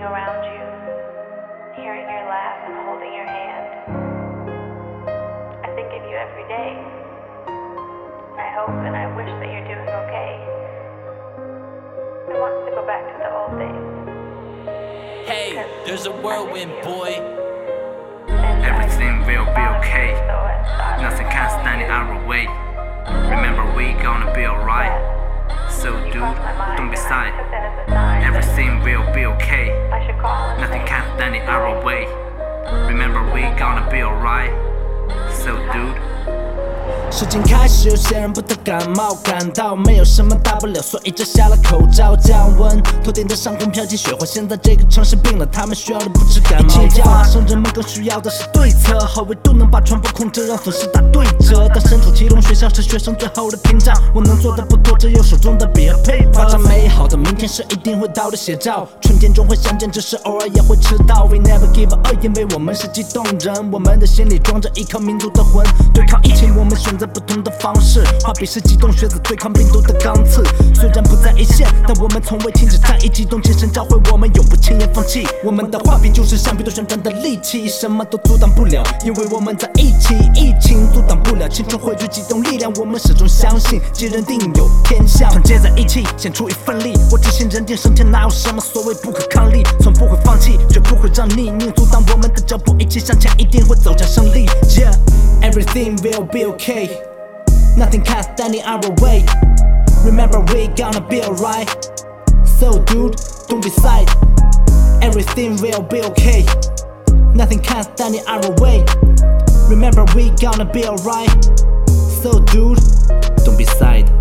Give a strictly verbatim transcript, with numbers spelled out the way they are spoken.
being around you, hearing your laugh and holding your hand. I think of you every day. I hope and I wish that you're doing okay. I want to go back to the old days. Hey, there's a whirlwind, boy. Everything will be okay. Nothing can stand in our way. Remember, we gonna be alright. So dude, don't be sad. Everything will be okay. Nothing can stand in our way. Remember, we gonna be alright. So dude. 事情开始，有些人不太感冒，感到没有什么大不了，所以摘下了口罩，降温。头顶的上空飘起雪花，现在这个城市病了，他们需要的不止感冒药，发生人们更需要的是对策，好维度能把传播控制，让损失打对折。当身处其中，学校是学生最后的屏障，我能做的不多，只有手中的笔和 paper。发展美好的明天是一定会到的写照，春天终会相见，只是偶尔也会迟到。We never give up， 因为我们是激动人，我们的心里装着一颗民族的魂，对抗疫情，我们选择不同的方式，画笔是激动学子对抗病毒的钢刺。虽然不在一线，但我们从未停止战役，激动精神教会我们永不轻言放弃。我们的画笔就是橡皮图旋转的利器，什么都阻挡不了，因为我们在一起。疫情阻挡不了青春汇聚激动力量，我们始终相信，既认定有天象，团结在一起，献出一份力。我只信人定胜天，哪有什么所谓不可抗力？从不会放弃，绝不会让逆境阻挡我们的脚步，一起向前，一定会走向胜利。Yeah, everything will be okay.Nothing can stand in our way. Remember, we gonna be alright. So, dude, don't be sad. Everything will be okay. Nothing can stand in our way. Remember, we gonna be alright. So, dude, don't be sad.